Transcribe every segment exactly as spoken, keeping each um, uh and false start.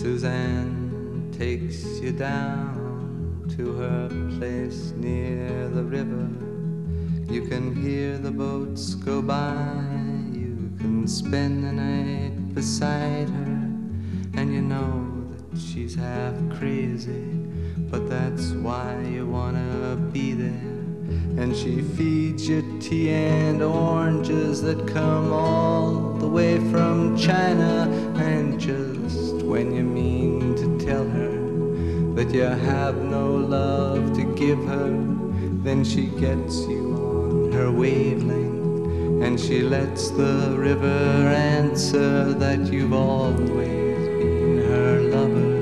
Suzanne takes you down to her place near the river. You can hear the boats go by. You can spend the night beside her. And you know that she's half crazy, but that's why you wanna be there. And she feeds you tea and oranges that come all the way from China. And just when you mean to tell her that you have no love to give her, then she gets you on her wavelength, and she lets the river answer that you've always been her lover.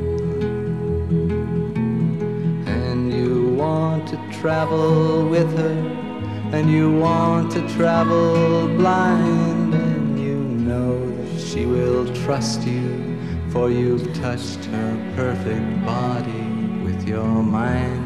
And you want to travel with her, and you want to travel blind, and you know that she will trust you, for you've touched her perfect body with your mind.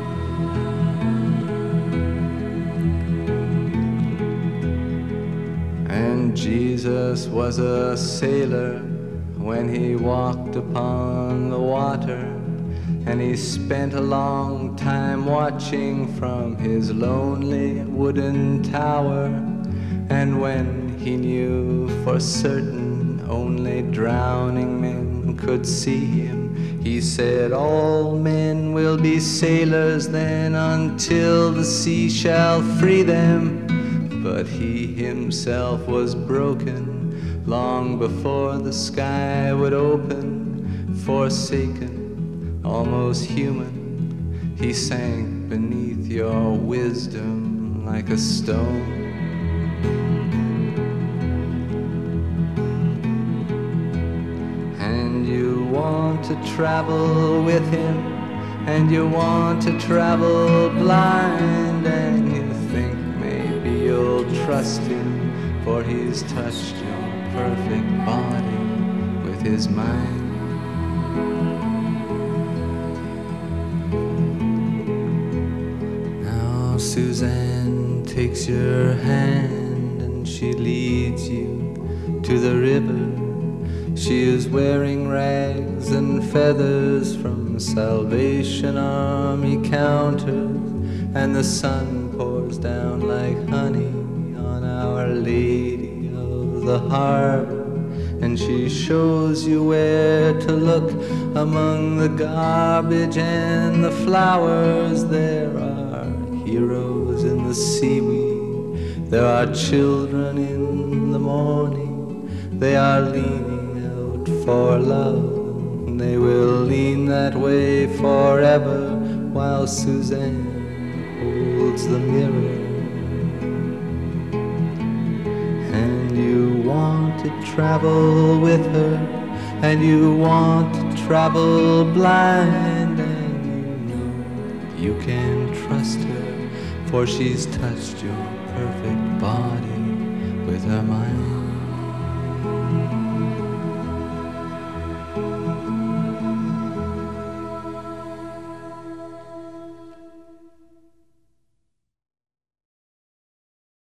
And Jesus was a sailor when he walked upon the water, and he spent a long time watching from his lonely wooden tower. And when he knew for certain only drowning men could see him, he said, all men will be sailors then until the sea shall free them. But he himself was broken long before the sky would open. Forsaken, almost human, he sank beneath your wisdom like a stone. And you want to travel with him, and you want to travel blind, and you think maybe you'll trust him, for he's touched your perfect body with his mind. Now Suzanne takes your hand and she leads you to the river. She is wearing rags and feathers from Salvation Army counters, and the sun pours down like honey on Our Lady of the Harbor. And she shows you where to look among the garbage and the flowers. There are heroes in the seaweed, there are children in the morning. They are leaning out for love, and they will lean that way forever, while Suzanne holds the mirror. And you want to travel with her, and you want to travel blind, and you know you can trust her, for she's touched your perfect body with her mind.